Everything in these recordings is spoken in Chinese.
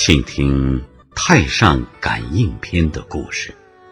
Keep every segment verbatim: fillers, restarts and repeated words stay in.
请听太上感应篇的故事。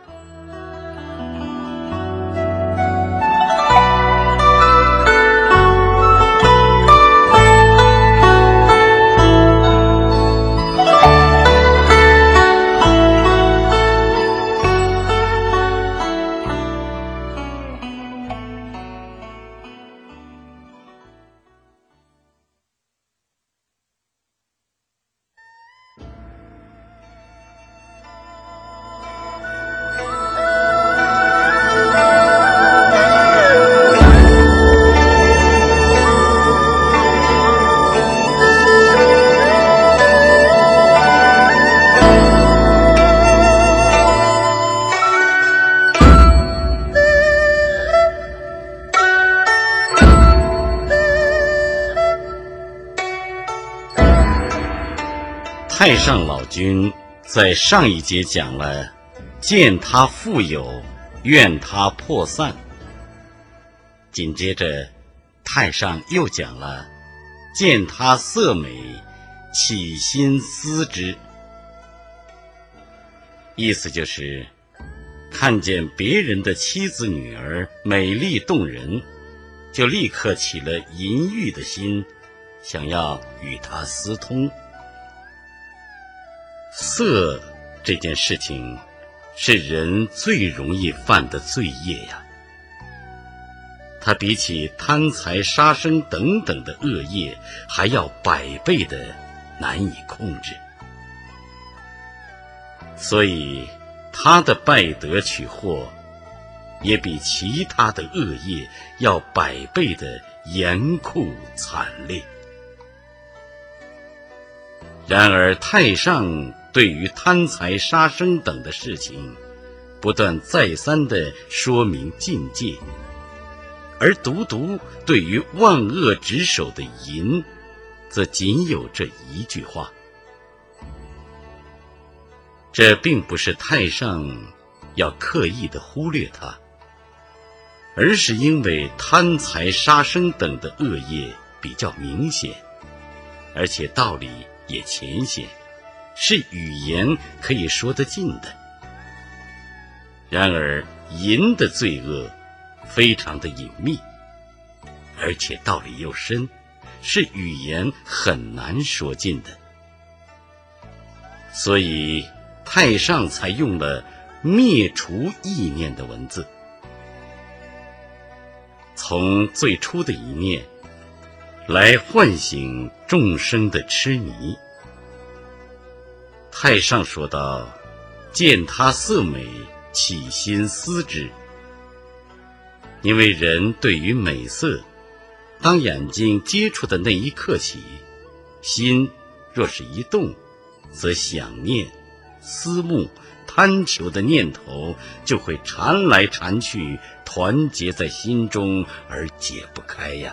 太上老君在上一节讲了见他富有，愿他破散。紧接着太上又讲了见他色美，起心思之。意思就是看见别人的妻子女儿美丽动人，就立刻起了淫欲的心，想要与她私通。色这件事情是人最容易犯的罪业呀，它比起贪财杀生等等的恶业还要百倍的难以控制，所以他的败德取祸也比其他的恶业要百倍的严酷惨烈。然而太上对于贪财杀生等的事情不断再三地说明禁戒，而独独对于万恶之首的淫则仅有这一句话。这并不是太上要刻意地忽略它，而是因为贪财杀生等的恶业比较明显，而且道理也浅显，是语言可以说得尽的。然而淫的罪恶非常的隐秘，而且道理又深，是语言很难说尽的。所以太上才用了灭除意念的文字，从最初的一念来唤醒众生的痴迷。太上说道，见他色美，起心思之。因为人对于美色，当眼睛接触的那一刻起，心若是一动，则想念、思慕、贪求的念头就会缠来缠去，团结在心中而解不开呀。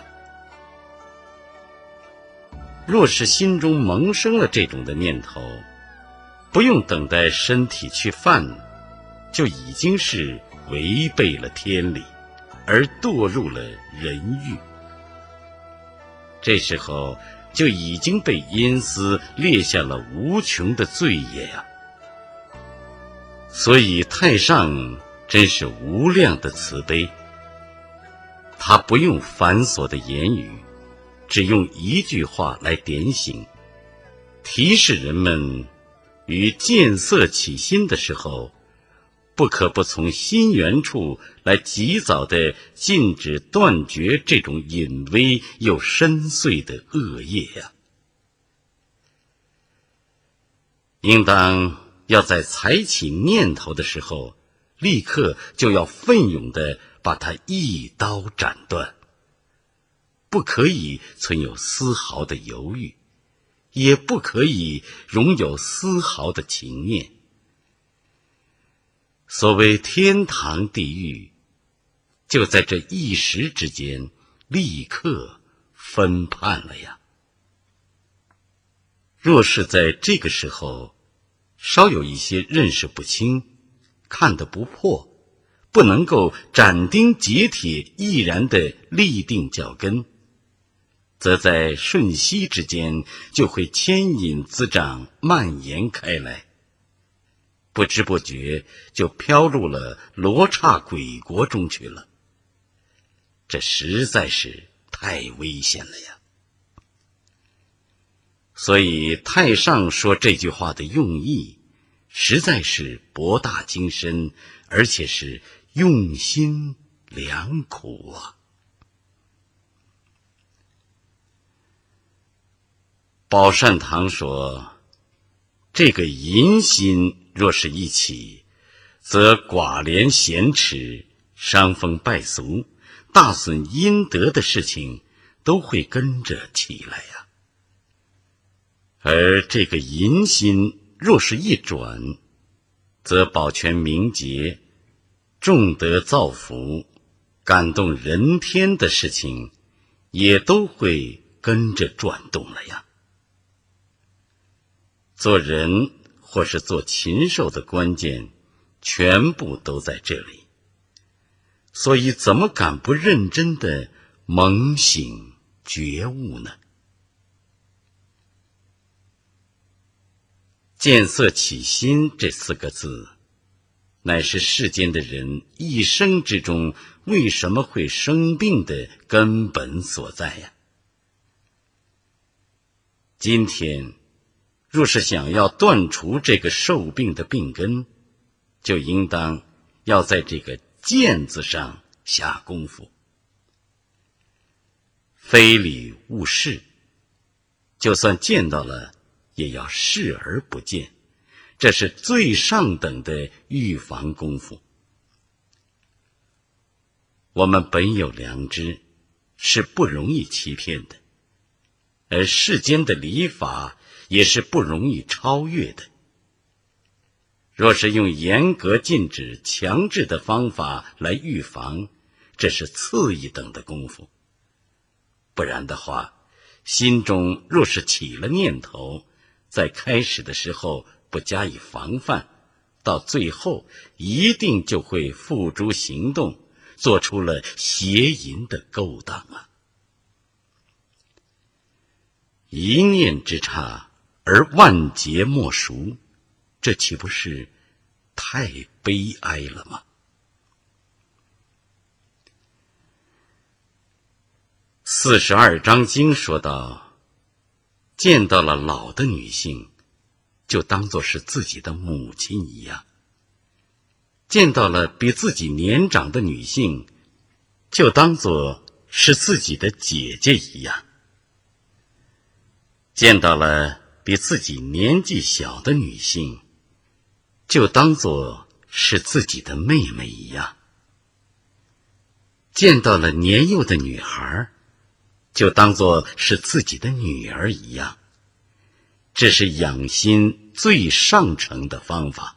若是心中萌生了这种的念头，不用等待身体去犯，就已经是违背了天理，而堕入了人欲。这时候就已经被阴司列下了无穷的罪业呀。所以太上真是无量的慈悲，他不用繁琐的言语，只用一句话来点醒，提示人们于见色起心的时候，不可不从心源处来及早地禁止断绝这种隐微又深邃的恶业呀。应当要在才起念头的时候，立刻就要奋勇地把它一刀斩断，不可以存有丝毫的犹豫，也不可以容有丝毫的情念。所谓天堂地狱，就在这一时之间立刻分判了呀。若是在这个时候稍有一些认识不清，看得不破，不能够斩钉截铁毅然地立定脚跟， 则在瞬息之间就会牵引滋长，蔓延开来，不知不觉就飘入了罗刹鬼国中去了。这实在是太危险了呀！所以太上说这句话的用意实在是博大精深，而且是用心良苦啊。宝善堂说，这个淫心若是一起，则寡廉鲜耻、伤风败俗、大损阴德的事情都会跟着起来呀。而这个淫心若是一转，则保全名节、重德造福、感动人天的事情也都会跟着转动了呀。做人或是做禽兽的关键全部都在这里，所以怎么敢不认真的猛醒觉悟呢？见色起心这四个字，乃是世间的人一生之中为什么会生病的根本所在呀。今天若是想要断除这个受病的病根，就应当要在这个见字上下功夫。非礼勿视，就算见到了也要视而不见，这是最上等的预防功夫。我们本有良知，是不容易欺骗的，而世间的礼法也是不容易超越的。若是用严格禁止、强制的方法来预防，这是次一等的功夫。不然的话，心中若是起了念头，在开始的时候不加以防范，到最后一定就会付诸行动，做出了邪淫的勾当啊！一念之差而万劫莫赎，这岂不是太悲哀了吗？四十二章经说到，见到了老的女性，就当作是自己的母亲一样；见到了比自己年长的女性，就当作是自己的姐姐一样；见到了比自己年纪小的女性，就当作是自己的妹妹一样；见到了年幼的女孩，就当作是自己的女儿一样。这是养心最上乘的方法。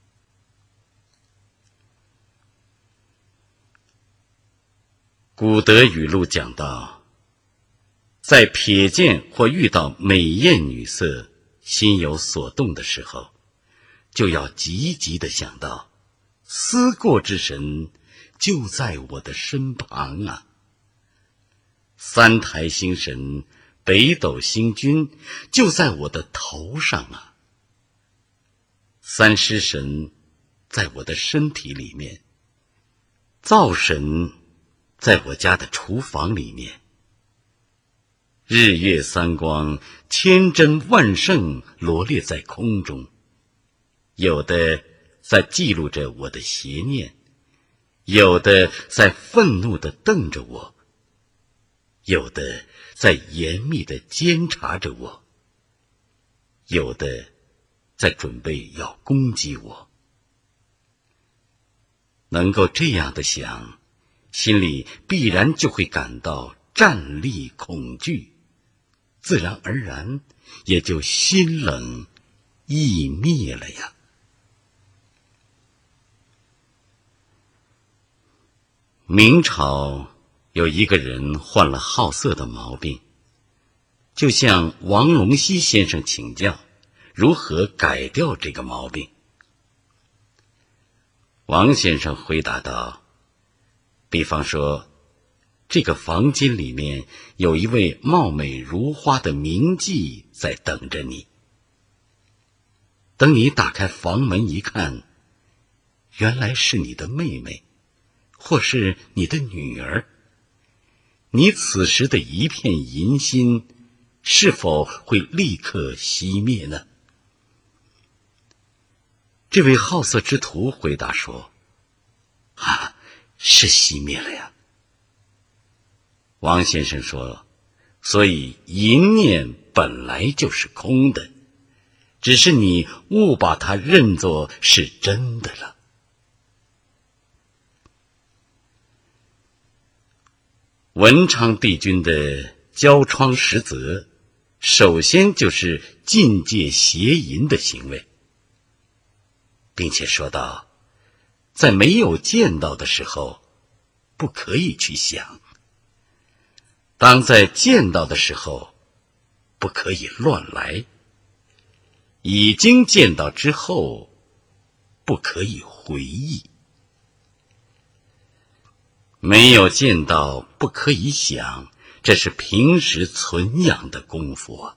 古德语录讲到，在瞥见或遇到美艳女色，心有所动的时候，就要积极地想到，思过之神就在我的身旁啊。三台星神、北斗星君就在我的头上啊。三尸神在我的身体里面，灶神在我家的厨房里面，日月三光千真万圣罗列在空中，有的在记录着我的邪念，有的在愤怒地瞪着我，有的在严密地监察着我，有的在准备要攻击我。能够这样的想，心里必然就会感到战栗恐惧，自然而然也就心冷意灭了呀。明朝有一个人患了好色的毛病，就向王龙溪先生请教如何改掉这个毛病。王先生回答道，比方说， 这个房间里面有一位貌美如花的名妓在等着你。等你打开房门一看，原来是你的妹妹，或是你的女儿。你此时的一片淫心，是否会立刻熄灭呢？这位好色之徒回答说：啊，是熄灭了呀。王先生说：所以淫念本来就是空的，只是你误把它认作是真的了。文昌帝君的交窗十则，首先就是禁戒邪淫的行为，并且说道，在没有见到的时候不可以去想，当在见到的时候不可以乱来，已经见到之后不可以回忆。没有见到不可以想，这是平时存养的功夫啊。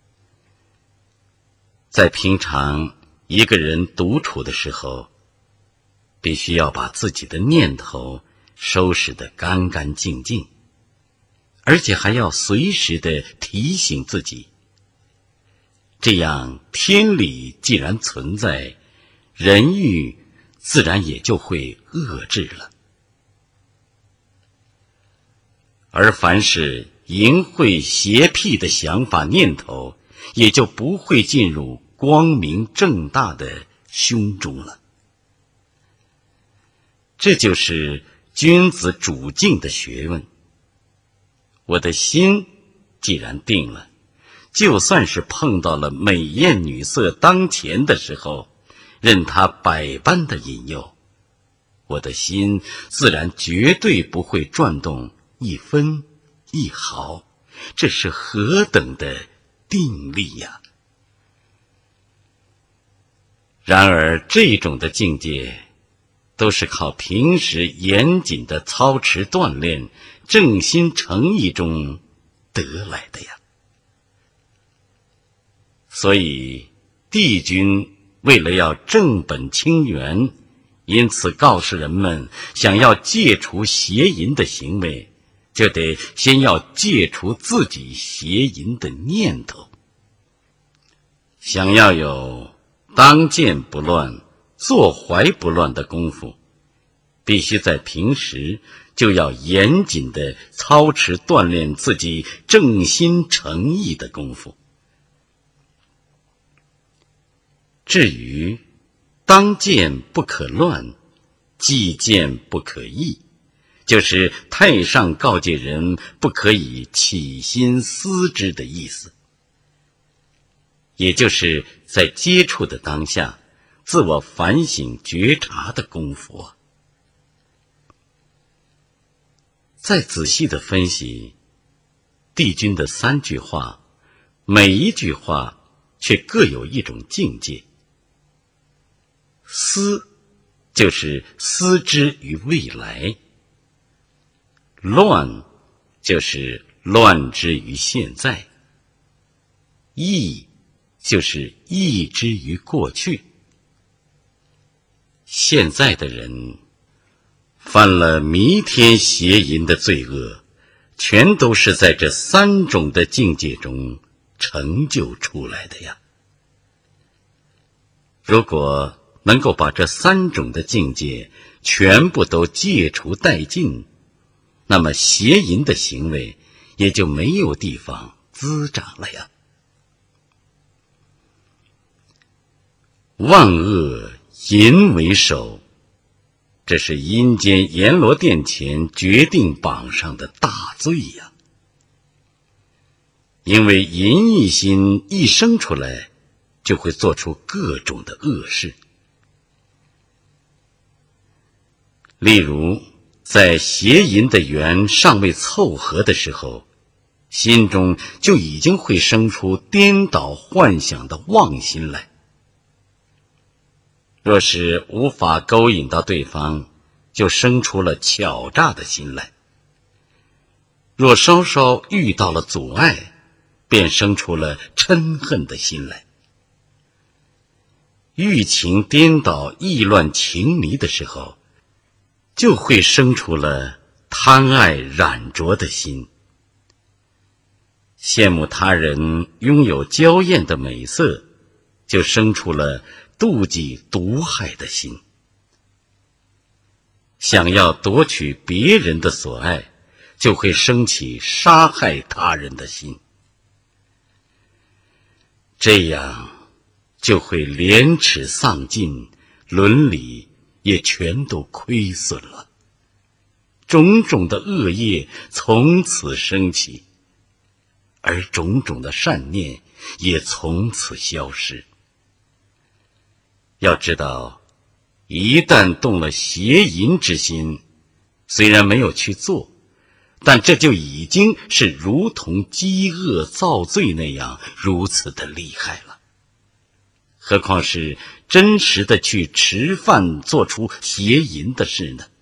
在平常一个人独处的时候，必须要把自己的念头收拾得干干净净，而且还要随时的提醒自己，这样天理既然存在，人欲自然也就会遏制了。而凡是淫秽邪僻的想法念头，也就不会进入光明正大的胸中了。这就是君子主静的学问。我的心既然定了，就算是碰到了美艳女色当前的时候，任她百般的引诱，我的心自然绝对不会转动一分一毫，这是何等的定力呀！然而这种的境界都是靠平时严谨的操持锻炼，正心诚意中得来的呀。所以帝君为了要正本清源，因此告诉人们，想要戒除邪淫的行为，就得先要戒除自己邪淫的念头。想要有当见不乱、坐怀不乱的功夫，必须在平时就要严谨地操持锻炼自己正心诚意的功夫。至于当见不可乱，既见不可易，就是太上告诫人不可以起心思之的意思，也就是在接触的当下自我反省觉察的功夫啊。再仔细的分析帝君的三句话，每一句话却各有一种境界。思就是思之于未来，乱就是乱之于现在，忆就是忆之于过去。现在的人犯了弥天邪淫的罪恶，全都是在这三种的境界中成就出来的呀。如果能够把这三种的境界全部都戒除殆尽，那么邪淫的行为也就没有地方滋长了呀。万恶淫为首，这是阴间阎罗殿前决定榜上的大罪呀。因为淫一心一生出来，就会做出各种的恶事。例如在邪淫的缘尚未凑合的时候，心中就已经会生出颠倒幻想的妄心来。若是无法勾引到对方，就生出了巧诈的心来。 若稍稍遇到了阻碍，便生出了嗔恨的心来。欲情颠倒、意乱情迷的时候，就会生出了贪爱染着的心。羡慕他人拥有娇艳的美色，就生出了妒忌毒害的心。想要夺取别人的所爱，就会升起杀害他人的心。这样就会廉耻丧尽，伦理也全都亏损了，种种的恶业从此升起，而种种的善念也从此消失。要知道，一旦动了邪淫之心，虽然没有去做，但这就已经是如同饥饿造罪那样如此的厉害了。何况是真实的去吃饭做出邪淫的事呢？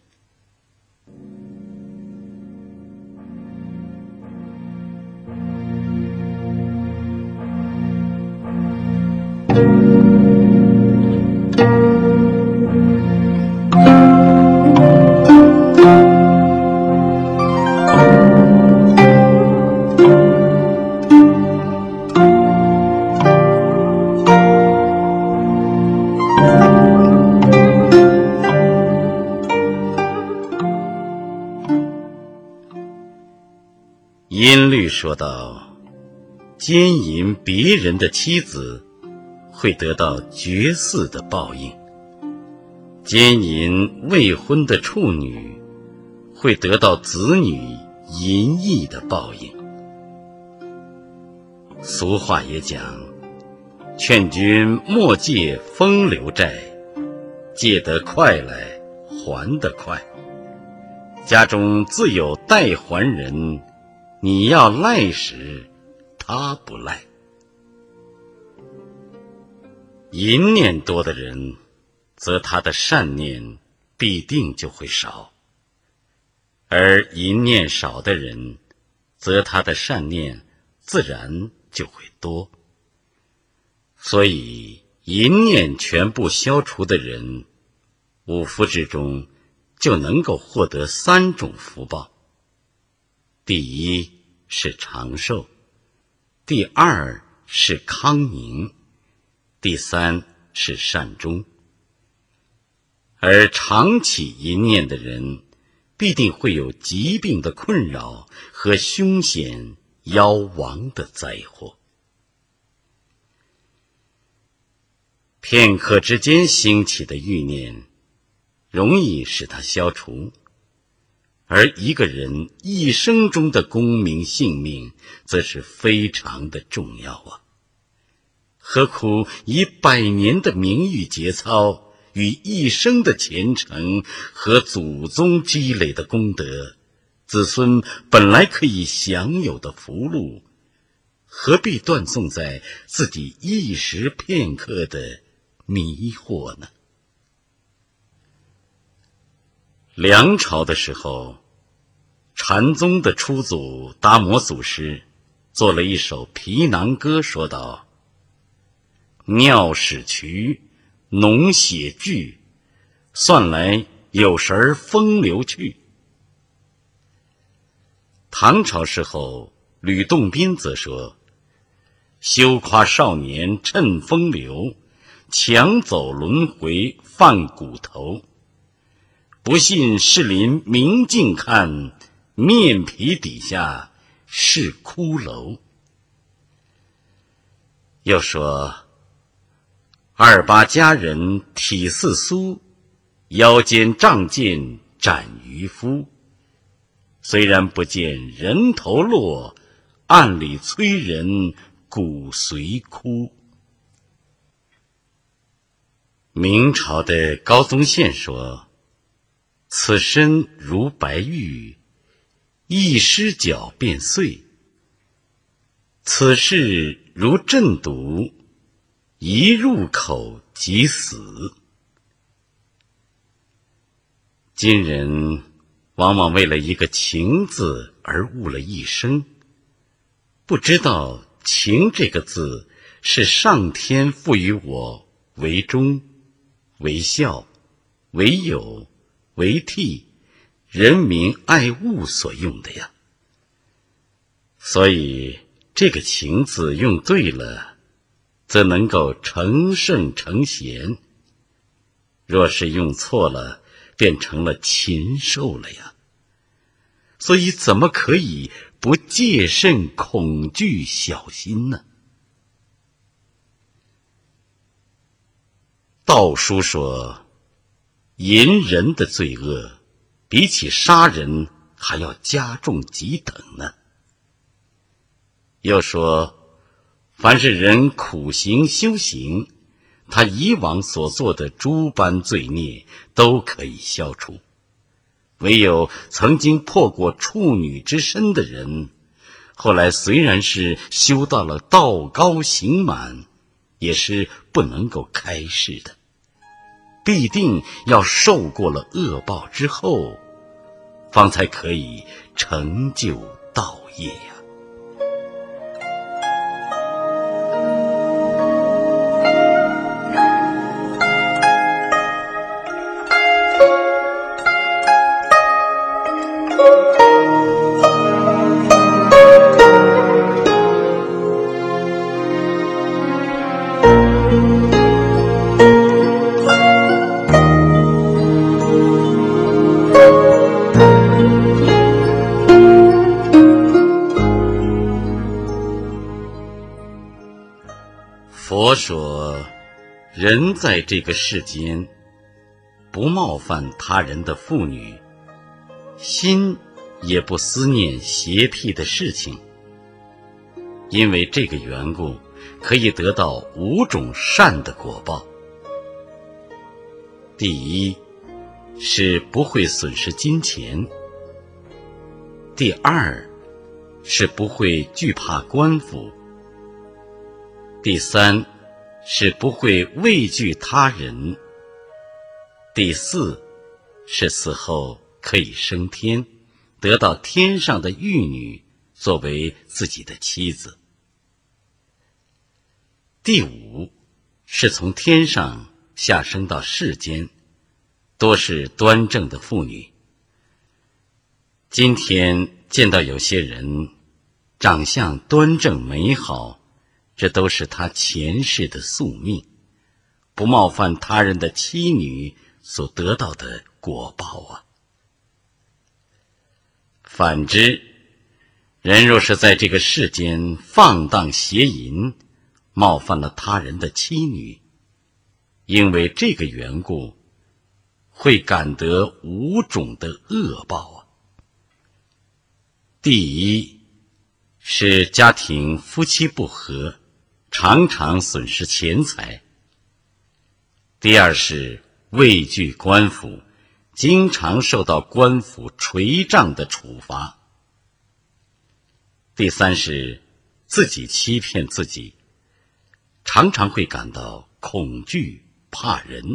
音律说道，奸淫别人的妻子会得到绝嗣的报应，奸淫未婚的处女会得到子女淫逸的报应。俗话也讲，劝君莫借风流债，借得快来还得快。家中自有代还人，你要赖时，他不赖。淫念多的人，则他的善念必定就会少；而淫念少的人，则他的善念自然就会多。所以，淫念全部消除的人，五福之中就能够获得三种福报。第一是长寿，第二是康宁，第三是善终。而长期淫念的人，必定会有疾病的困扰和凶险夭亡的灾祸。片刻之间兴起的欲念，容易使它消除。而一个人一生中的功名性命，则是非常的重要啊！何苦以百年的名誉节操与一生的虔诚和祖宗积累的功德，子孙本来可以享有的福禄，何必断送在自己一时片刻的迷惑呢？梁朝的时候，禅宗的初祖达摩祖师做了一首皮囊歌，说道：尿屎渠，脓血聚，算来有时风流去。唐朝时候，吕洞宾则说：休夸少年趁风流，抢走轮回犯骨头。不信士林明镜看，面皮底下是骷髅。又说，二八佳人体似酥，腰间仗剑斩渔夫。虽然不见人头落，暗里催人骨髓枯。明朝的高宗宪说：此身如白玉，一失脚便碎；此事如鸩毒，一入口即死。今人往往为了一个情字而误了一生，不知道情这个字是上天赋予我为忠、为孝、为友、为悌、人民爱物所用的呀。所以这个情字用对了，则能够成圣成贤，若是用错了，变成了禽兽了呀。所以怎么可以不戒慎恐惧小心呢？道书说，淫人的罪恶比起杀人还要加重几等呢。又说，凡是人苦行修行，他以往所做的诸般罪孽都可以消除，唯有曾经破过处女之身的人，后来虽然是修到了道高行满，也是不能够开示的，必定要受过了恶报之后，方才可以成就道业呀。佛说，人在这个世间，不冒犯他人的妇女，心也不思念邪僻的事情，因为这个缘故，可以得到五种善的果报。第一，是不会损失金钱；第二，是不会惧怕官府；第三，是不会畏惧他人；第四，是死后可以升天，得到天上的玉女作为自己的妻子；第五，是从天上下生到世间，多是端正的妇女。今天见到有些人长相端正美好，这都是他前世的宿命，不冒犯他人的妻女所得到的果报啊。反之，人若是在这个世间放荡邪淫，冒犯了他人的妻女，因为这个缘故，会感得五种的恶报啊。第一，是家庭夫妻不和，常常损失钱财；第二是畏惧官府，经常受到官府捶杖的处罚；第三是自己欺骗自己，常常会感到恐惧怕人；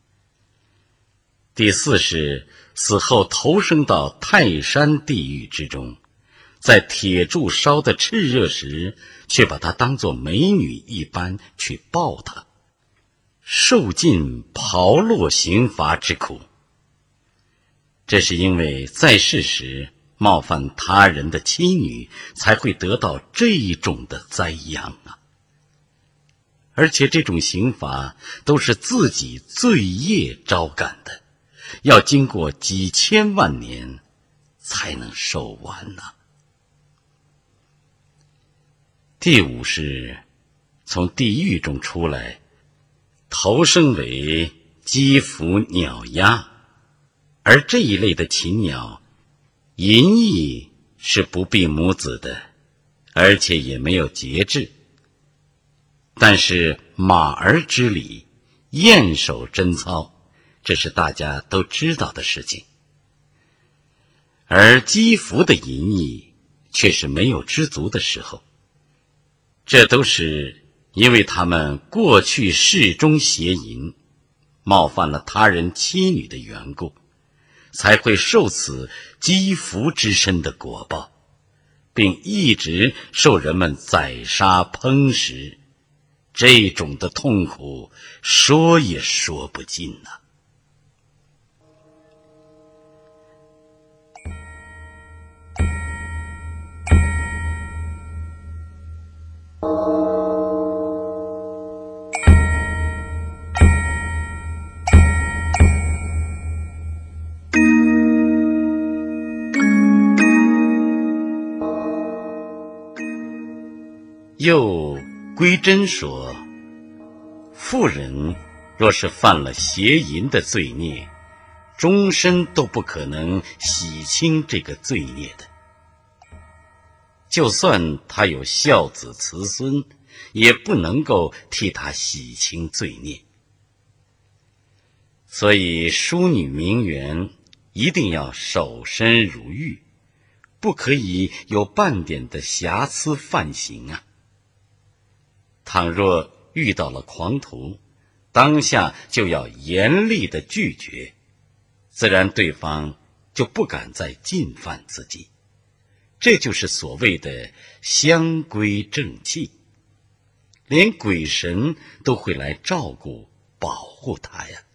第四是死后投生到泰山地狱之中，在铁柱烧得炽热时，却把她当作美女一般去抱她，受尽刨落刑罚之苦。这是因为在世时冒犯他人的妻女，才会得到这种的灾殃啊。而且这种刑罚都是自己罪业招感的，要经过几千万年才能受完呢、啊。第五是从地狱中出来，投生为鸡伏鸟鸭，而这一类的禽鸟，淫逸是不避母子的，而且也没有节制。但是马儿之礼，燕首贞操，这是大家都知道的事情。而鸡伏的淫逸却是没有知足的时候，这都是因为他们过去世中邪淫，冒犯了他人妻女的缘故， 才会受此积福之身的果报，并一直受人们宰杀烹食，这种的痛苦说也说不尽呐、啊。又归真说，妇人若是犯了邪淫的罪孽，终身都不可能洗清这个罪孽的。就算他有孝子慈孙，也不能够替他洗清罪孽。所以淑女名媛一定要守身如玉，不可以有半点的瑕疵犯行啊。倘若遇到了狂徒，当下就要严厉的拒绝，自然对方就不敢再进犯自己。这就是所谓的相归正气，连鬼神都会来照顾保护他呀。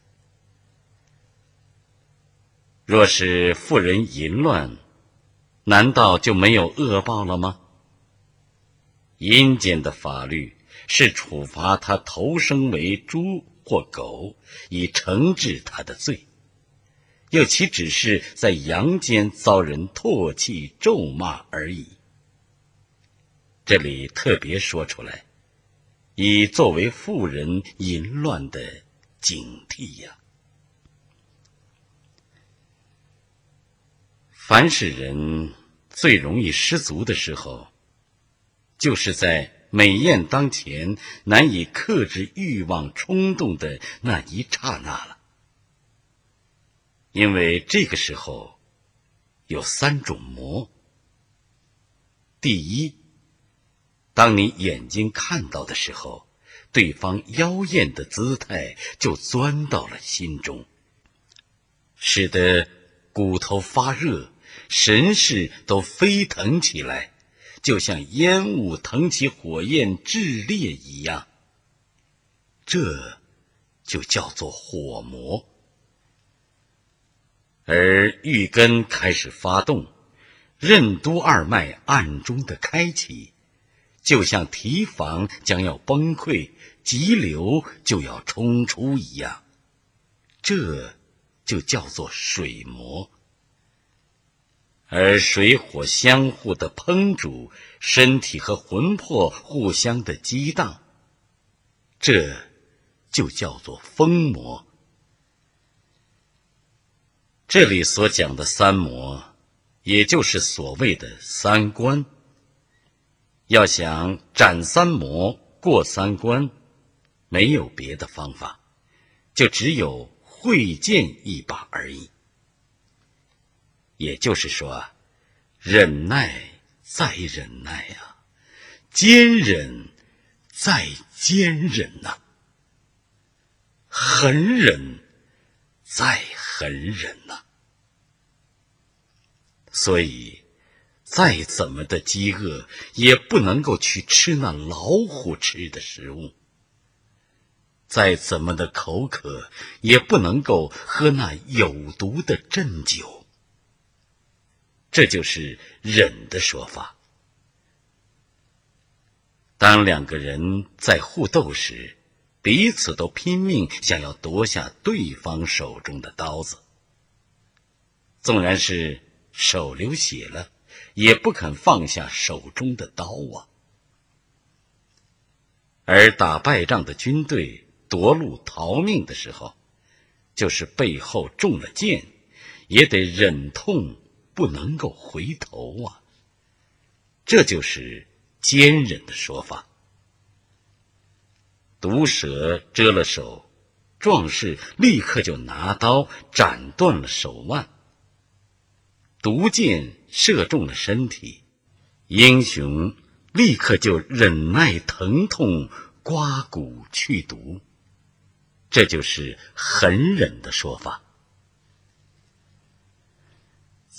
若是妇人淫乱，难道就没有恶报了吗？阴间的法律是处罚他投生为猪或狗，以惩治他的罪，又岂只是在阳间遭人唾弃咒骂而已。这里特别说出来，以作为妇人淫乱的警惕呀。凡是人最容易失足的时候，就是在美艳当前难以克制欲望冲动的那一刹那了。因为这个时候有三种魔。第一，当你眼睛看到的时候，对方妖艳的姿态就钻到了心中，使得骨头发热，神识都飞腾起来，就像烟雾腾起火焰炽烈一样，这就叫做火魔。而欲根开始发动，任督二脉暗中的开启，就像堤防将要崩溃，急流就要冲出一样，这就叫做水魔。而水火相互的烹煮，身体和魂魄互相的激荡，这就叫做风魔。这里所讲的三魔，也就是所谓的三关。要想斩三魔过三关，没有别的方法，就只有会剑一把而已。也就是说，忍耐再忍耐啊，坚忍再坚忍呐、啊，狠忍再狠忍呐、啊。所以再怎么的饥饿，也不能够去吃那老虎吃的食物；再怎么的口渴，也不能够喝那有毒的鸩酒。这就是忍的说法。当两个人在互斗时，彼此都拼命想要夺下对方手中的刀子，纵然是手流血了，也不肯放下手中的刀啊。而打败仗的军队夺路逃命的时候，就是背后中了箭，也得忍痛不能够回头啊。这就是坚忍的说法。毒蛇蛰了手，壮士立刻就拿刀斩断了手腕；毒箭射中了身体，英雄立刻就忍耐疼痛，刮骨去毒。这就是狠忍的说法。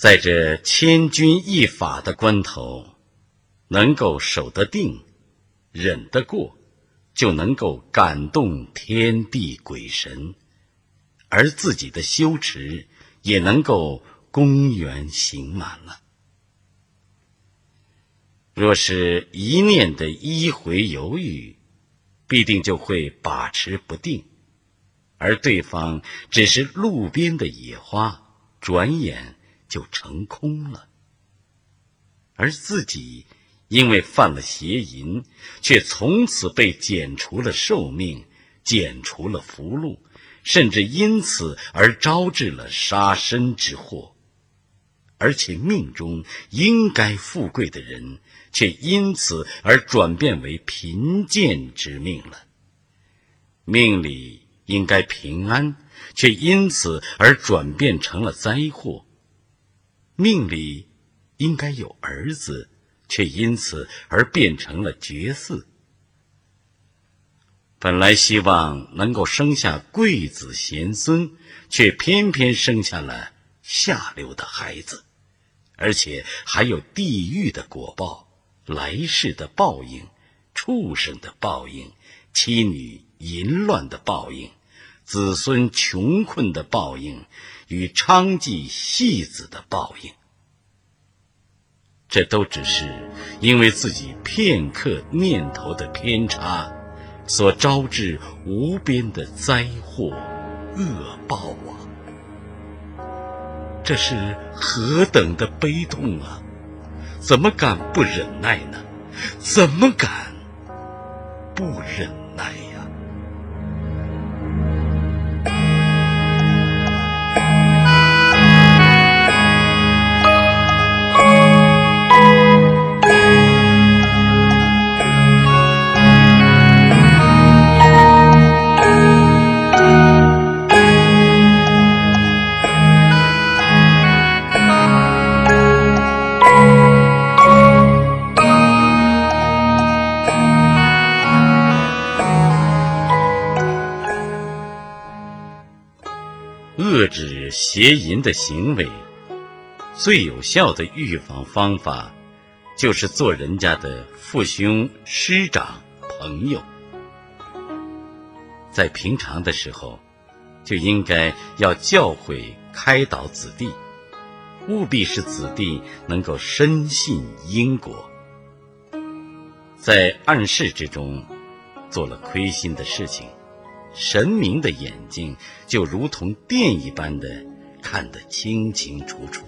在这千钧一发的关头，能够守得定，忍得过，就能够感动天地鬼神，而自己的修持也能够功圆行满了。若是一念的依回犹豫，必定就会把持不定，而对方只是路边的野花，转眼就成空了。而自己因为犯了邪淫，却从此被剪除了寿命，剪除了福禄，甚至因此而招致了杀身之祸。而且命中应该富贵的人，却因此而转变为贫贱之命了。命里应该平安，却因此而转变成了灾祸。命里应该有儿子，却因此而变成了绝嗣。本来希望能够生下贵子贤孙，却偏偏生下了下流的孩子，而且还有地狱的果报，来世的报应，畜生的报应，妻女淫乱的报应，子孙穷困的报应，与娼妓戏子的报应。这都只是因为自己片刻念头的偏差，所招致无边的灾祸恶报啊！这是何等的悲痛啊！怎么敢不忍耐呢？怎么敢不忍耐呀？遏制邪淫的行为，最有效的预防方法，就是做人家的父兄、师长、朋友。在平常的时候，就应该要教诲开导子弟，务必使子弟能够深信因果。在暗室之中做了亏心的事情，神明的眼睛就如同电一般的看得清清楚楚。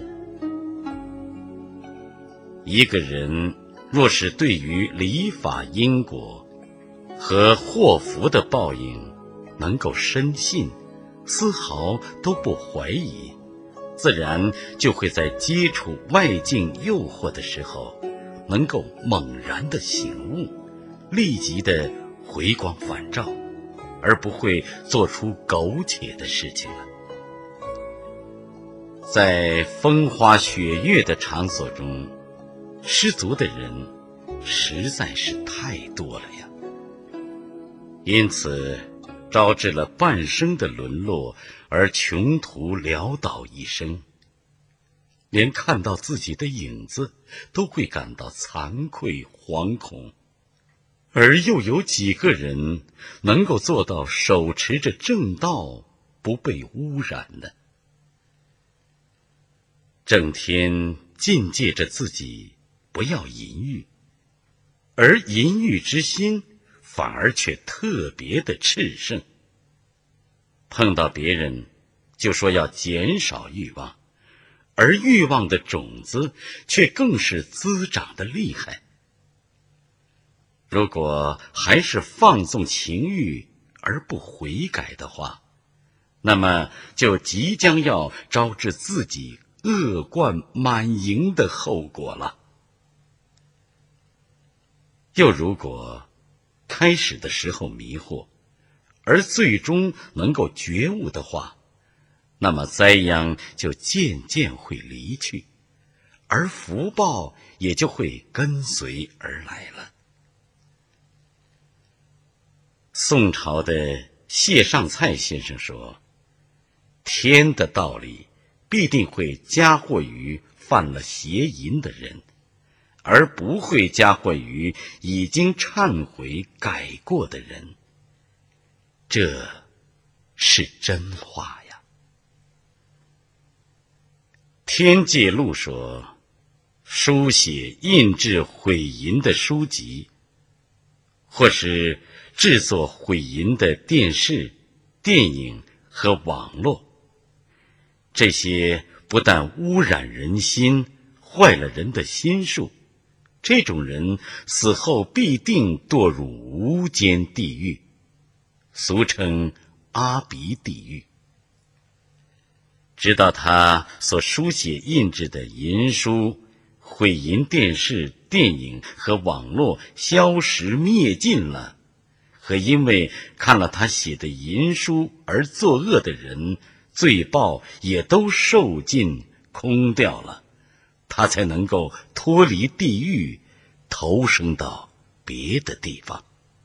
一个人若是对于礼法因果和祸福的报应能够深信，丝毫都不怀疑，自然就会在接触外境诱惑的时候能够猛然的醒悟，立即的回光返照，而不会做出苟且的事情了。在风花雪月的场所中，失足的人实在是太多了呀，因此招致了半生的沦落，而穷途潦倒一生。连看到自己的影子都会感到惭愧惶恐，而又有几个人能够做到手持着正道不被污染呢？整天禁戒着自己不要淫欲，而淫欲之心反而却特别的炽盛。碰到别人就说要减少欲望，而欲望的种子却更是滋长的厉害。如果还是放纵情欲而不悔改的话，那么就即将要招致自己恶贯满盈的后果了。又如果开始的时候迷惑，而最终能够觉悟的话，那么灾殃就渐渐会离去，而福报也就会跟随而来了。宋朝的谢尚蔡先生说，天的道理必定会加祸于犯了邪淫的人，而不会加坏于已经忏悔改过的人。这是真话呀。天界录说，书写印制毁淫的书籍，或是制作毁淫的电视、电影和网络，这些不但污染人心，坏了人的心术，这种人死后必定堕入无间地狱，俗称阿鼻地狱。直到他所书写印制的淫书、毁淫电视、电影和网络消失灭尽了，和因为看了他写的淫书而作恶的人，罪报也都受尽空掉了，他才能够脱离地狱，投生到别的地方。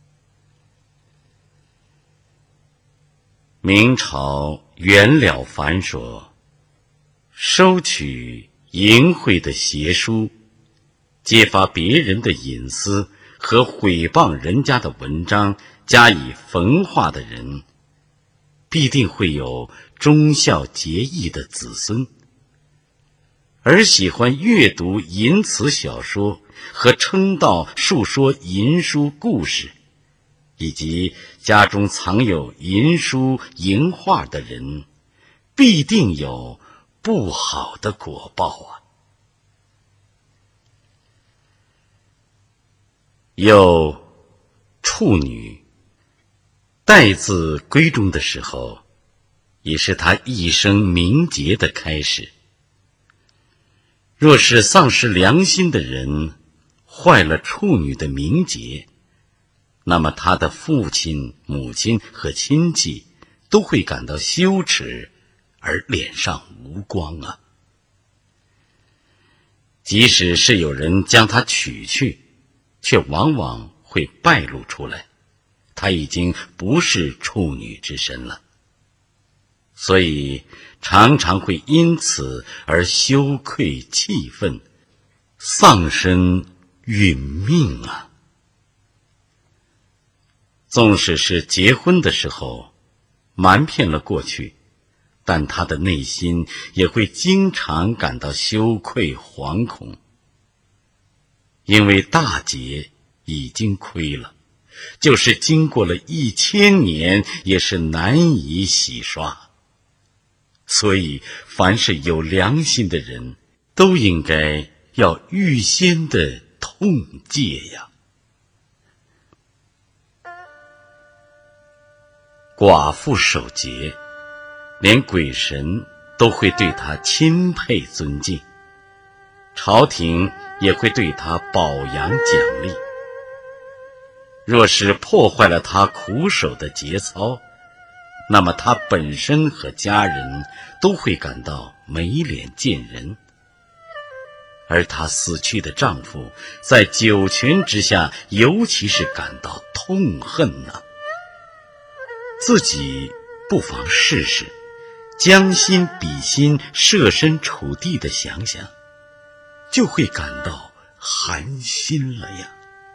明朝袁了凡说，收取淫秽的邪书，揭发别人的隐私和毁谤人家的文章加以焚化的人，必定会有忠孝节义的子孙，而喜欢阅读淫词小说和称道述说淫书故事，以及家中藏有淫书淫画的人，必定有不好的果报啊。有处女，待字闺中的时候，也是她一生名节的开始。若是丧失良心的人坏了处女的名节，那么他的父亲、母亲和亲戚都会感到羞耻，而脸上无光啊。即使是有人将她娶去，却往往会败露出来，她已经不是处女之身了，所以常常会因此而羞愧气愤，丧身殒命啊。纵使是结婚的时候瞒骗了过去，但他的内心也会经常感到羞愧惶恐，因为大劫已经亏了，就是经过了一千年也是难以洗刷。所以凡是有良心的人都应该要预先的痛戒呀。寡妇守节，连鬼神都会对她钦佩尊敬，朝廷也会对她褒扬奖励。若是破坏了她苦守的节操，那么她本身和家人都会感到没脸见人，而她死去的丈夫在九泉之下尤其是感到痛恨呐、啊。自己不妨试试将心比心，设身处地的想想，就会感到寒心了呀。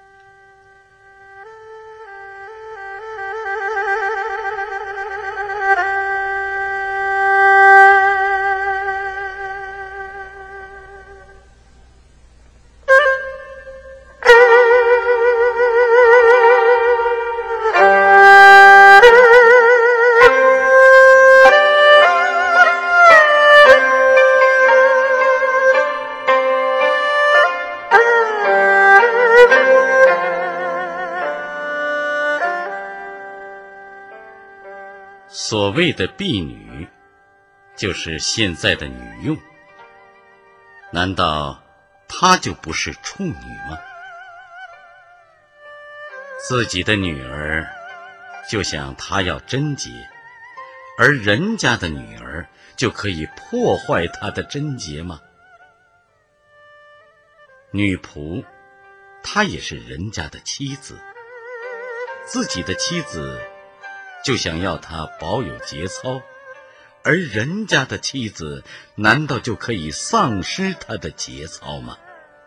所谓的婢女，就是现在的女佣。难道她就不是处女吗？自己的女儿就想她要贞洁，而人家的女儿就可以破坏她的贞洁吗？女仆，她也是人家的妻子，自己的妻子就想要她保有节操， 而人家的妻子难道就可以丧失她的节操吗？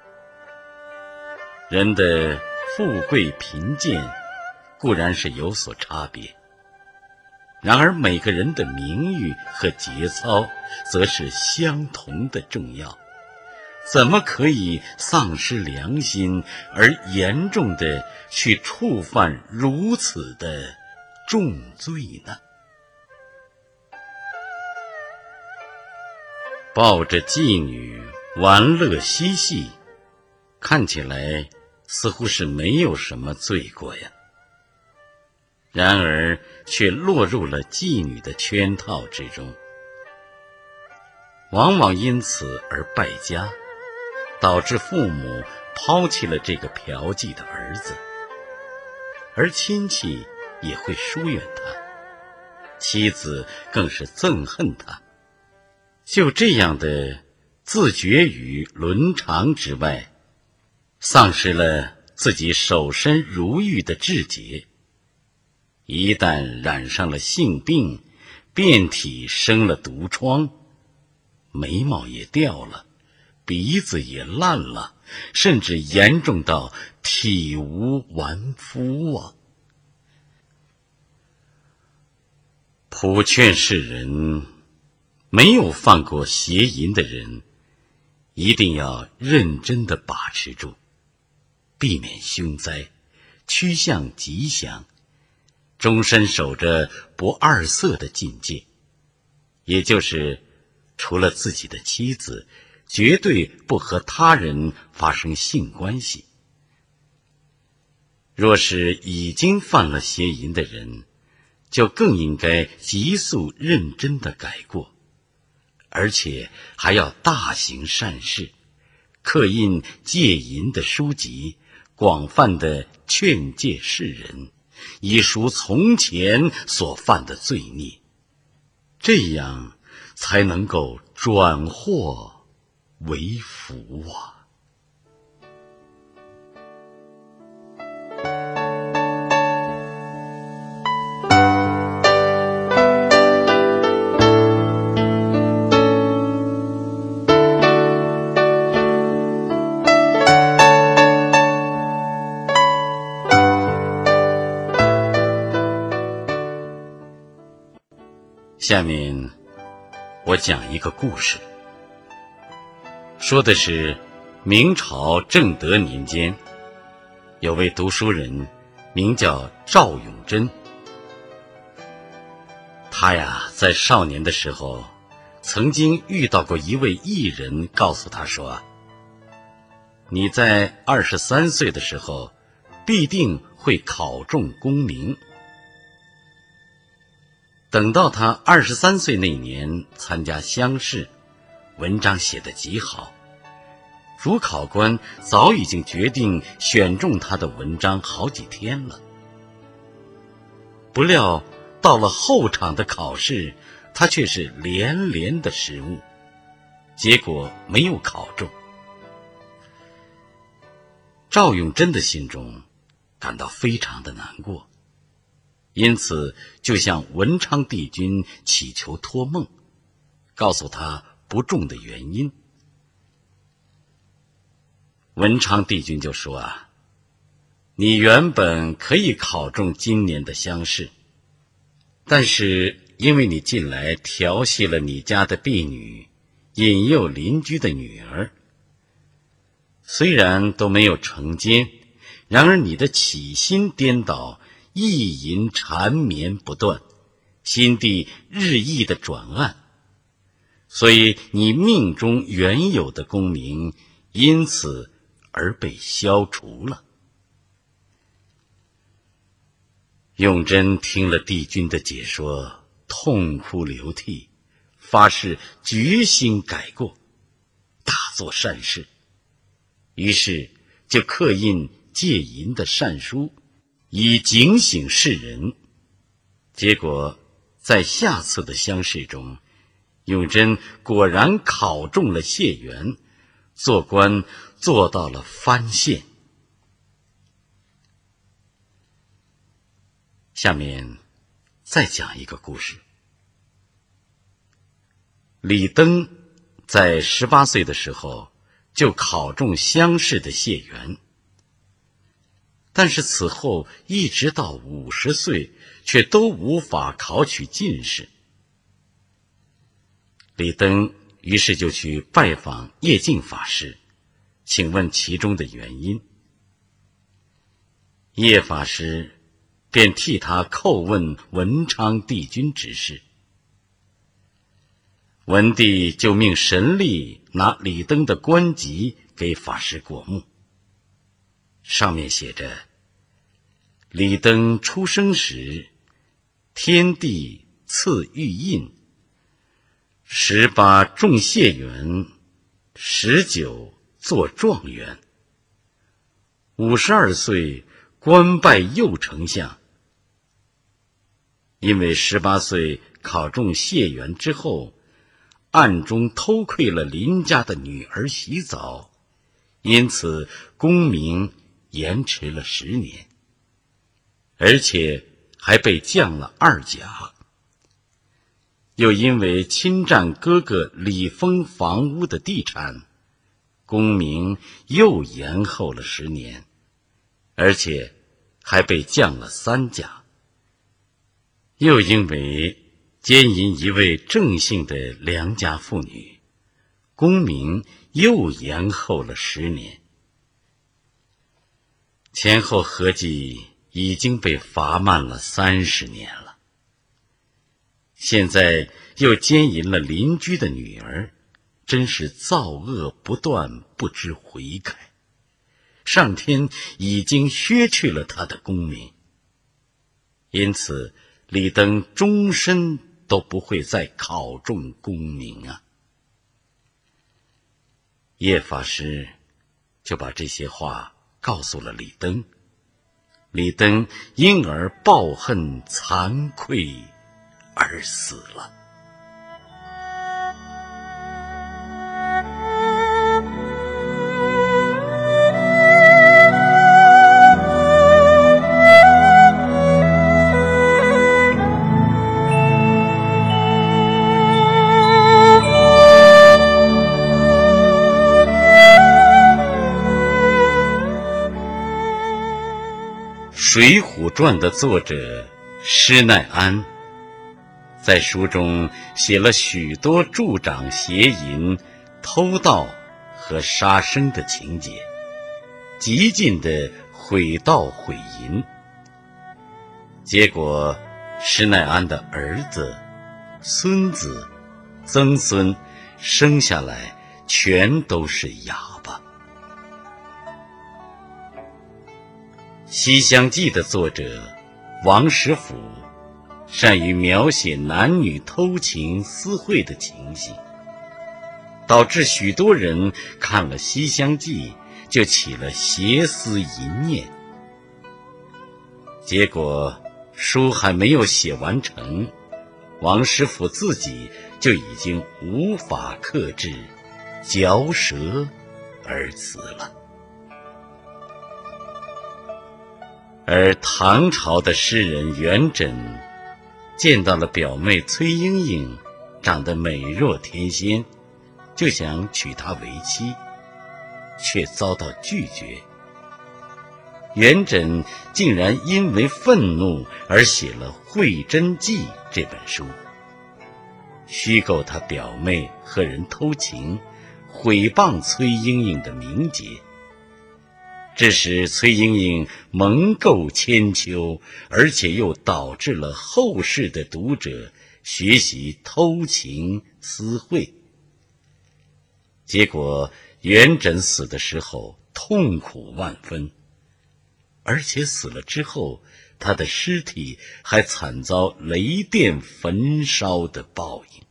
人的富贵贫贱固然是有所差别，然而每个人的名誉和节操则是相同的重要，怎么可以丧失良心而严重的去触犯如此的重罪呢？抱着妓女玩乐嬉戏，看起来似乎是没有什么罪过呀，然而却落入了妓女的圈套之中，往往因此而败家，导致父母抛弃了这个嫖妓的儿子，而亲戚也会疏远他，妻子更是憎恨他。就这样的自绝于伦常之外，丧失了自己守身如玉的志节，一旦染上了性病，遍体生了毒疮，眉毛也掉了，鼻子也烂了，甚至严重到体无完肤啊！普劝世人，没有犯过邪淫的人，一定要认真地把持住，避免凶灾，趋向吉祥，终身守着不二色的境界，也就是除了自己的妻子，绝对不和他人发生性关系。若是已经犯了邪淫的人，就更应该急速认真地改过，而且还要大行善事，刻印戒淫的书籍，广泛地劝诫世人，以赎从前所犯的罪孽，这样才能够转祸为福啊！下面我讲一个故事，说的是明朝正德年间，有位读书人名叫赵永贞。他呀，在少年的时候曾经遇到过一位艺人，告诉他说，你在二十三岁的时候必定会考中功名。等到他二十三岁那年参加乡试，文章写得极好，主考官早已经决定选中他的文章好几天了。不料到了后场的考试，他却是连连的失误，结果没有考中。赵永贞的心中感到非常的难过，因此就向文昌帝君祈求托梦，告诉他不中的原因。文昌帝君就说啊，你原本可以考中今年的乡试，但是因为你近来调戏了你家的婢女，引诱邻居的女儿，虽然都没有成奸，然而你的起心颠倒，意淫缠绵不断，心地日益的转暗，所以你命中原有的功名因此而被消除了。永贞听了帝君的解说，痛哭流涕，发誓决心改过，大做善事，于是就刻印戒淫的善书，以警醒世人。结果在下次的乡试中，永贞果然考中了解元，做官做到了藩县。下面再讲一个故事。 李登在十八岁的时候就考中乡试的解元，但是此后一直到五十岁却都无法考取进士。李登于是就去拜访叶净法师，请问其中的原因。叶法师便替他叩问文昌帝君之事。文帝就命神吏拿李登的官籍给法师过目，上面写着：李登出生时，天帝赐玉印，十八中解元，十九做状元，五十二岁官拜右丞相。因为十八岁考中解元之后，暗中偷窥了邻家的女儿洗澡，因此功名延迟了十年，而且还被降了二甲。又因为侵占哥哥李丰房屋的地产，功名又延后了十年，而且还被降了三甲。又因为奸淫一位郑姓的良家妇女，功名又延后了十年，前后合计已经被罚慢了三十年了。现在又奸淫了邻居的女儿，真是造恶不断，不知悔改。上天已经削去了他的功名，因此李登终身都不会再考中功名啊。叶法师就把这些话告诉了李登，李登因而抱恨惭愧而死了。《水浒传》的作者施耐庵在书中写了许多助长邪淫、偷盗和杀生的情节，极尽的毁盗毁淫。结果施耐庵的儿子、孙子、曾孙生下来全都是哑巴。《西厢记》的作者王实甫善于描写男女偷情私会的情形，导致许多人看了《西厢记》就起了邪思淫念。结果书还没有写完成，王实甫自己就已经无法克制，嚼舌而死了。而唐朝的诗人元稹见到了表妹崔莺莺长得美若天仙，就想娶她为妻，却遭到拒绝。元稹竟然因为愤怒而写了《会真记》这本书，虚构他表妹和人偷情，毁谤崔莺莺的名节，这使崔莺莺蒙垢千秋，而且又导致了后世的读者学习偷情私会。结果元稹死的时候痛苦万分，而且死了之后，他的尸体还惨遭雷电焚烧的报应。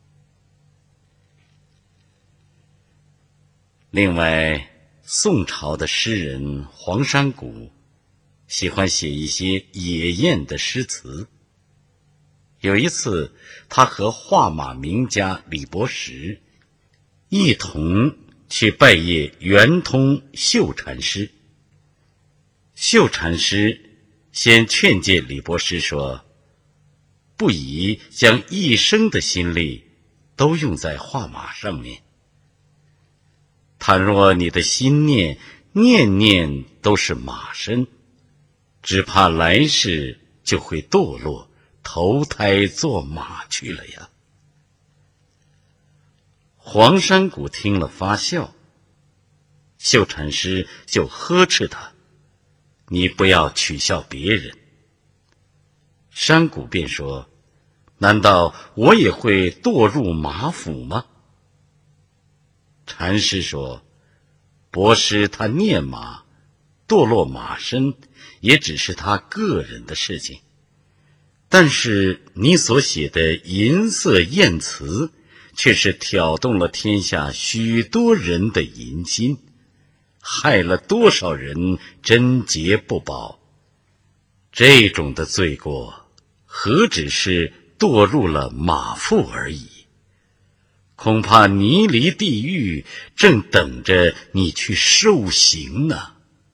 另外，宋朝的诗人黄山谷喜欢写一些野艳的诗词。有一次，他和画马名家李伯实一同去拜谒圆通秀禅师。秀禅师先劝诫李伯实说，不宜将一生的心力都用在画马上面。倘若你的心念念念都是马身，只怕来世就会堕落，投胎做马去了呀。黄山谷听了发笑，秀禅师就呵斥他：你不要取笑别人。山谷便说：难道我也会堕入马府吗？禅师说：博师他念马，堕落马身，也只是他个人的事情。但是你所写的淫色艳词，却是挑动了天下许多人的淫心，害了多少人贞洁不保。这种的罪过，何止是堕入了马腹而已，恐怕泥离地狱正等着你去受刑呢。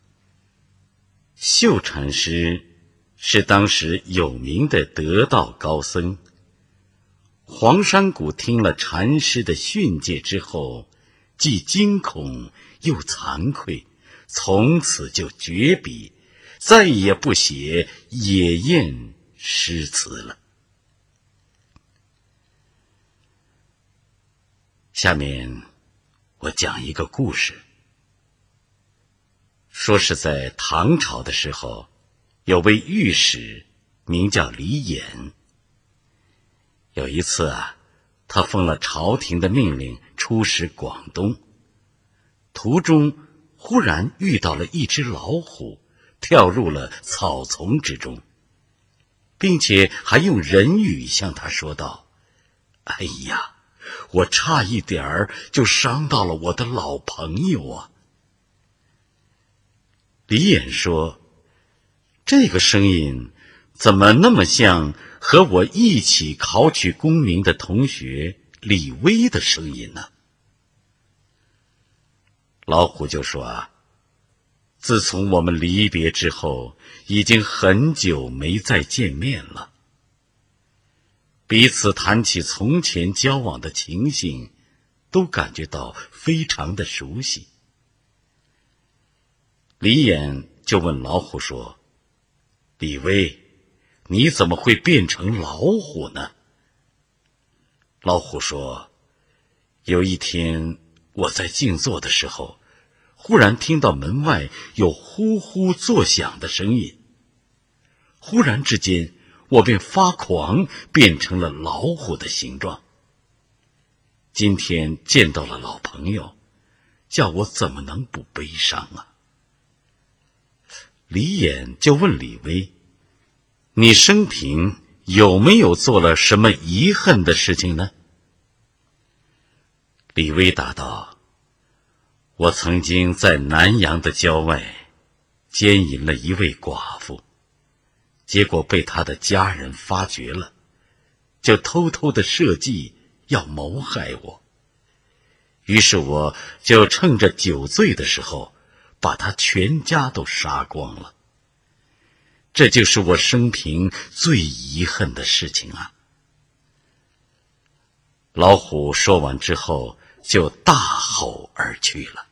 秀禅师是当时有名的得道高僧，黄山谷听了禅师的训诫之后，既惊恐又惭愧，从此就绝笔，再也不写野艳诗词了。下面我讲一个故事，说是在唐朝的时候，有位御史名叫李衍。有一次啊，他奉了朝廷的命令出使广东，途中忽然遇到了一只老虎，跳入了草丛之中，并且还用人语向他说道：哎呀，我差一点儿就伤到了我的老朋友啊。李衍说：这个声音怎么那么像和我一起考取功名的同学李威的声音呢？老虎就说啊，自从我们离别之后，已经很久没再见面了。彼此谈起从前交往的情形，都感觉到非常的熟悉。李衍就问老虎说：李威，你怎么会变成老虎呢？老虎说：有一天我在静坐的时候，忽然听到门外有呼呼作响的声音，忽然之间我便发狂，变成了老虎的形状。今天见到了老朋友，叫我怎么能不悲伤啊？李衍就问李威：你生平有没有做了什么遗恨的事情呢？李威答道：我曾经在南阳的郊外奸淫了一位寡妇，结果被他的家人发觉了，就偷偷的设计要谋害我。于是我就趁着酒醉的时候，把他全家都杀光了。这就是我生平最遗恨的事情啊。老虎说完之后，就大吼而去了。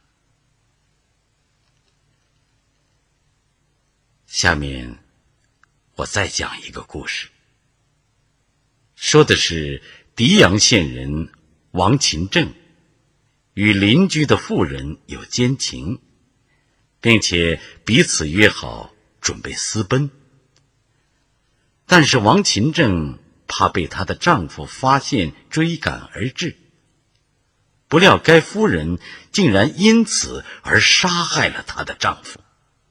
下面我再讲一个故事，说的是迪阳县人王勤正与邻居的妇人有奸情，并且彼此约好准备私奔。但是王勤正怕被她的丈夫发现追赶而至，不料该夫人竟然因此而杀害了她的丈夫。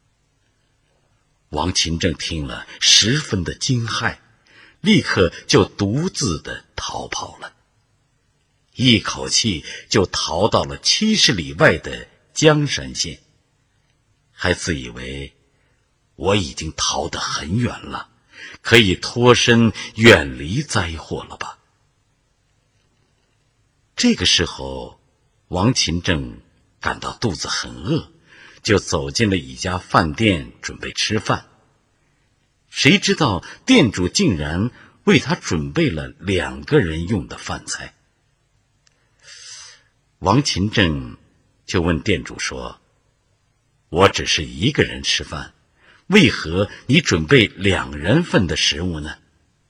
王勤正听了十分的惊骇，立刻就独自的逃跑了，一口气就逃到了七十里外的江山县，还自以为我已经逃得很远了，可以脱身远离灾祸了吧。这个时候王勤正感到肚子很饿，就走进了一家饭店准备吃饭。谁知道店主竟然为他准备了两个人用的饭菜， 王勤正就问店主说：我只是一个人吃饭，为何你准备两人份的食物呢？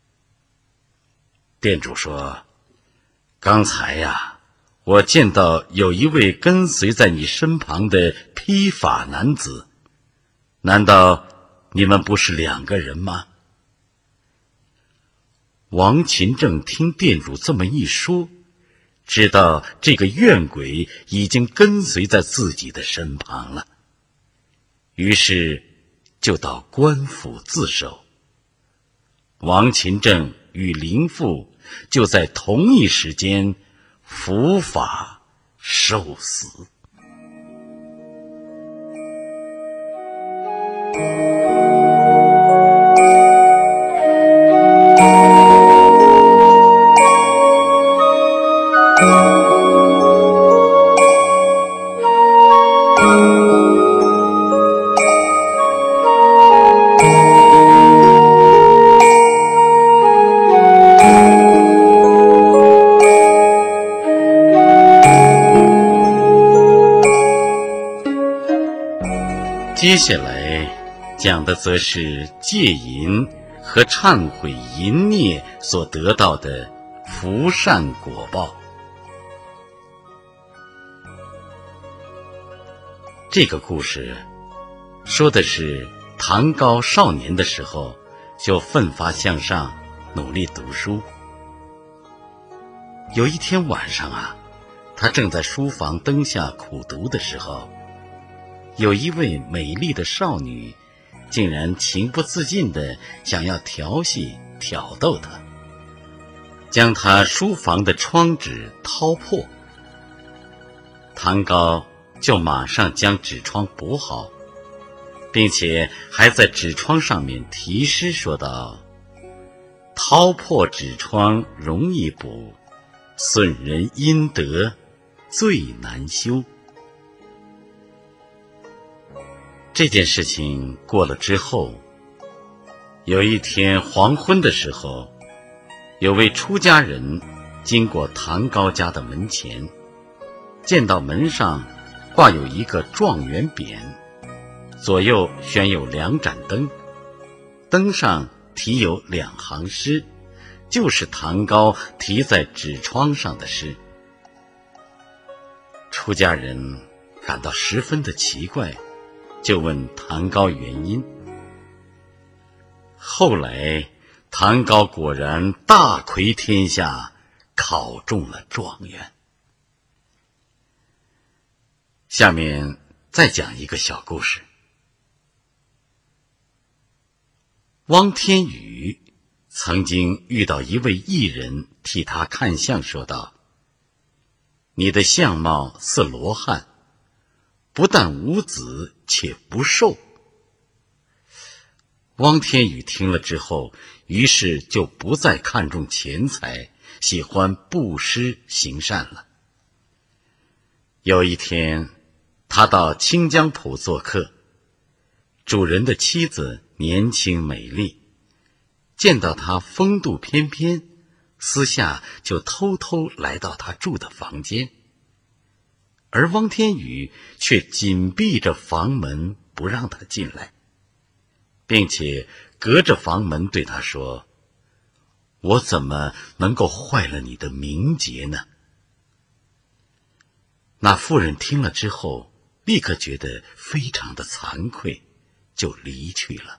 店主说：刚才呀，我见到有一位跟随在你身旁的披发男子，难道你们不是两个人吗？王勤正听店主这么一说，知道这个怨鬼已经跟随在自己的身旁了，于是就到官府自首。王勤正与林父就在同一时间伏法受死。接下来讲的则是戒淫和忏悔淫孽所得到的福善果报。这个故事说的是唐高少年的时候就奋发向上，努力读书。有一天晚上啊，他正在书房灯下苦读的时候，有一位美丽的少女竟然情不自禁地想要调戏挑逗他，将他书房的窗纸掏破。唐高就马上将纸窗补好，并且还在纸窗上面题诗说道：掏破纸窗容易补，损人阴德最难修。这件事情过了之后，有一天黄昏的时候，有位出家人经过唐高家的门前，见到门上挂有一个状元匾，左右悬有两盏灯，灯上题有两行诗，就是唐高题在纸窗上的诗。出家人感到十分的奇怪，就问唐高原因。后来唐高果然大魁天下，考中了状元。下面再讲一个小故事。汪天宇曾经遇到一位艺人替他看相，说道：你的相貌似罗汉，不但无子，且不寿。汪天宇听了之后，于是就不再看重钱财，喜欢布施行善了。有一天，他到清江浦做客，主人的妻子年轻美丽，见到他风度翩翩，私下就偷偷来到他住的房间，而汪天宇却紧闭着房门不让他进来，并且隔着房门对他说：我怎么能够坏了你的名节呢？那妇人听了之后，立刻觉得非常的惭愧，就离去了。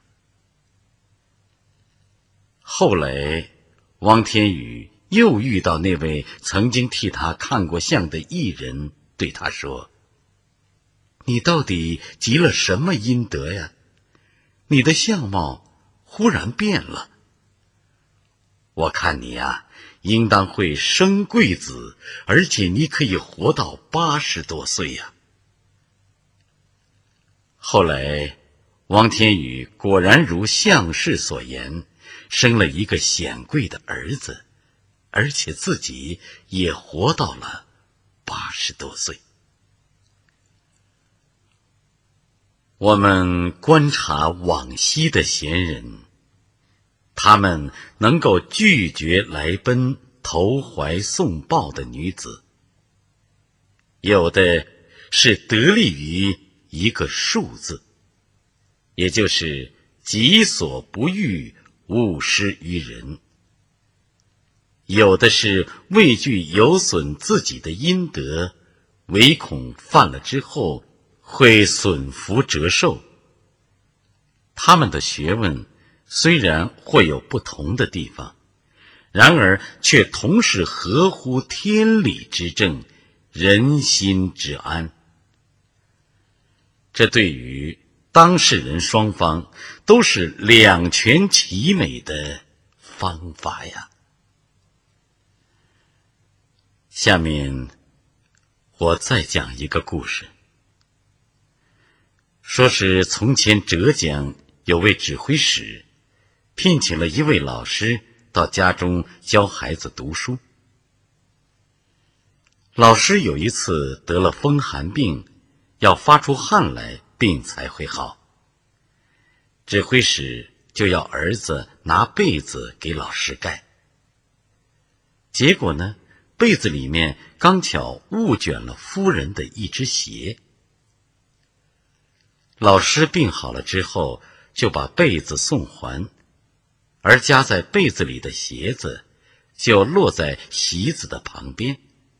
后来汪天宇又遇到那位曾经替他看过相的艺人，对他说：你到底积了什么阴德呀？你的相貌忽然变了。我看你呀，应当会生贵子，而且你可以活到八十多岁呀。后来汪天宇果然如相士所言，生了一个显贵的儿子，而且自己也活到了八十多岁。我们观察往昔的贤人，他们能够拒绝来奔投怀送抱的女子， 有的是得力于一个数字，也就是己所不欲，勿施于人；有的是畏惧有损自己的阴德，唯恐犯了之后会损福折寿。他们的学问虽然或有不同的地方，然而却同是合乎天理之正，人心之安。这对于当事人双方都是两全其美的方法呀。下面我再讲一个故事，说是从前浙江有位指挥使，聘请了一位老师到家中教孩子读书。老师有一次得了风寒病，要发出汗来，病才会好。指挥使就要儿子拿被子给老师盖。结果呢，被子里面刚巧误卷了夫人的一只鞋。老师病好了之后，就把被子送还，而夹在被子里的鞋子就落在席子的旁边。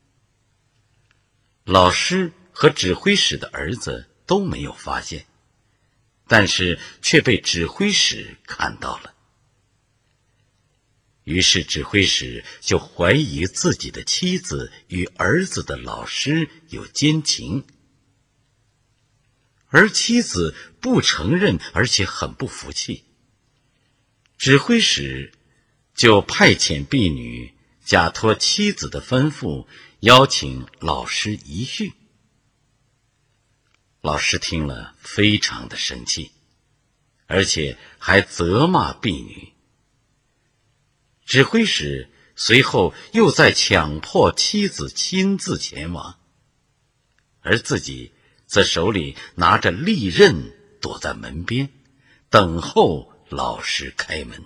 老师和指挥使的儿子都没有发现，但是却被指挥使看到了。于是指挥使就怀疑自己的妻子与儿子的老师有奸情，而妻子不承认，而且很不服气。指挥使就派遣婢女假托妻子的吩咐，邀请老师一叙。老师听了非常的生气，而且还责骂婢女。指挥使随后又再强迫妻子亲自前往，而自己则手里拿着利刃躲在门边，等候老师开门。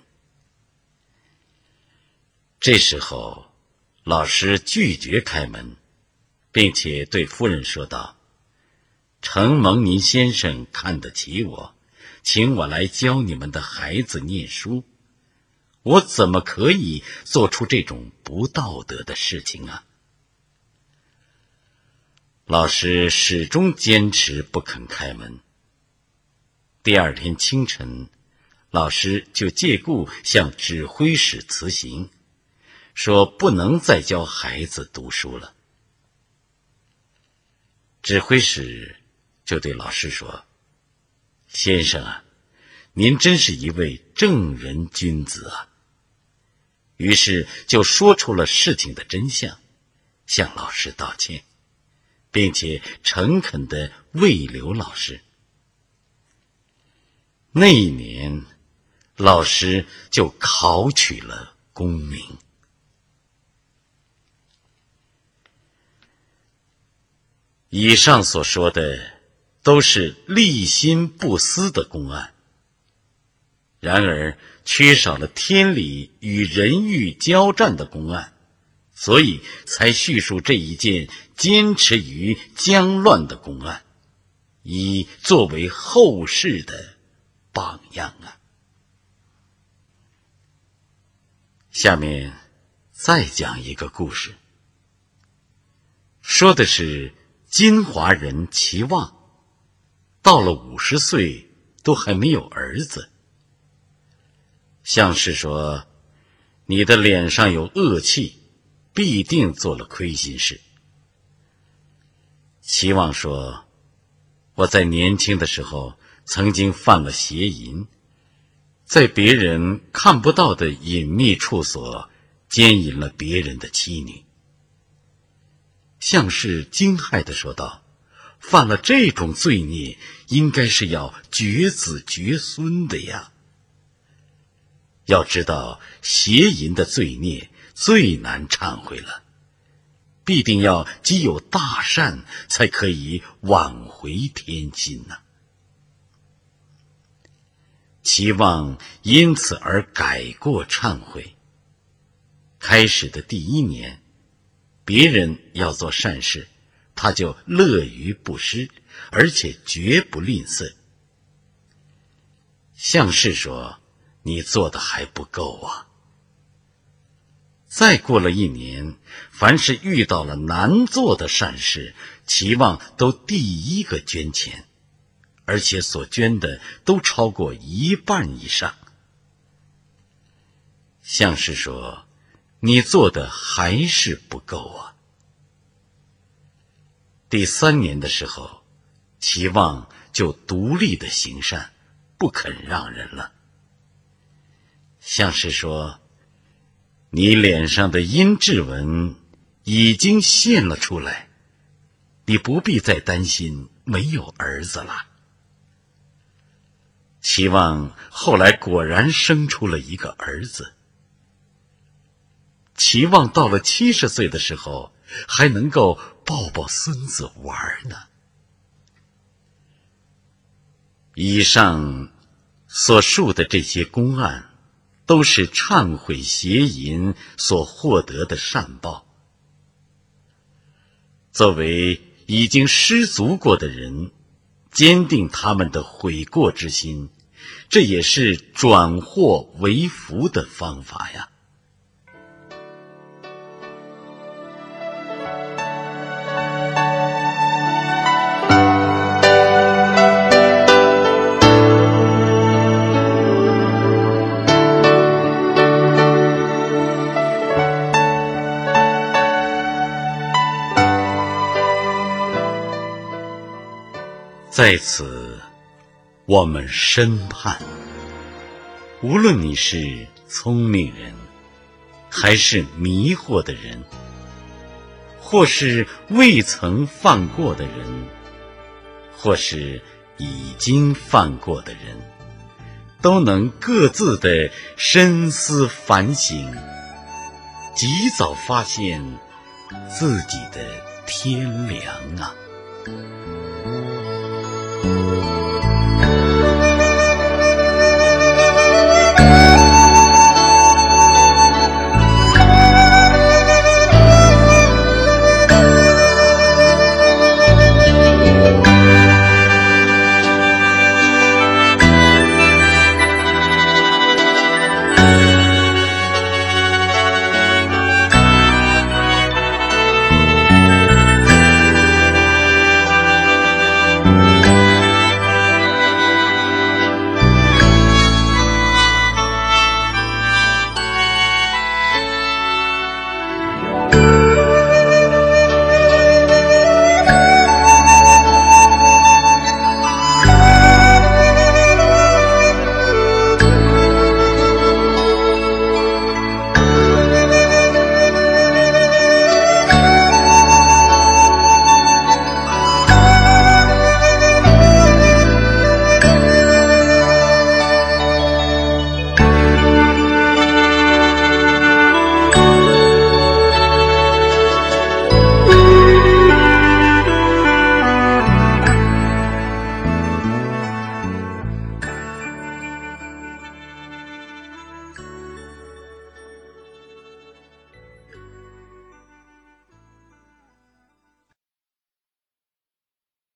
这时候老师拒绝开门，并且对夫人说道：承蒙您先生看得起我，请我来教你们的孩子念书，我怎么可以做出这种不道德的事情啊？老师始终坚持不肯开门。第二天清晨，老师就借故向指挥使辞行，说不能再教孩子读书了。指挥使就对老师说：先生啊，您真是一位正人君子啊。于是就说出了事情的真相，向老师道歉，并且诚恳地慰留老师。那一年，老师就考取了功名。以上所说的都是立心不私的公案，然而缺少了天理与人欲交战的公案，所以才叙述这一件坚持于疆乱的公案，以作为后世的榜样啊。下面再讲一个故事，说的是金华人齐望，到了五十岁都还没有儿子。像是说，你的脸上有恶气，必定做了亏心事。齐望说，我在年轻的时候曾经犯了邪淫，在别人看不到的隐秘处所奸淫了别人的妻女。像是惊骇地说道，犯了这种罪孽，应该是要绝子绝孙的呀。要知道，邪淫的罪孽最难忏悔了，必定要积有大善，才可以挽回天心呐、啊。齐望因此而改过忏悔。开始的第一年，别人要做善事， 他就乐于不施，而且绝不吝啬。相士说，你做的还不够啊。再过了一年，凡是遇到了难做的善事，齐望都第一个捐钱，而且所捐的都超过一半以上。相士说，你做的还是不够啊。第三年的时候，齐望就独立的行善，不肯让人了。相士说，你脸上的阴质纹已经现了出来，你不必再担心没有儿子了。齐望后来果然生出了一个儿子。齐望到了七十岁的时候，还能够抱抱孙子玩呢。以上所述的这些公案，都是忏悔邪淫所获得的善报。作为已经失足过的人，坚定他们的悔过之心，这也是转祸为福的方法呀。在此，我们深盼，无论你是聪明人，还是迷惑的人，或是未曾犯过的人，或是已经犯过的人，都能各自的深思反省，及早发现自己的天良啊。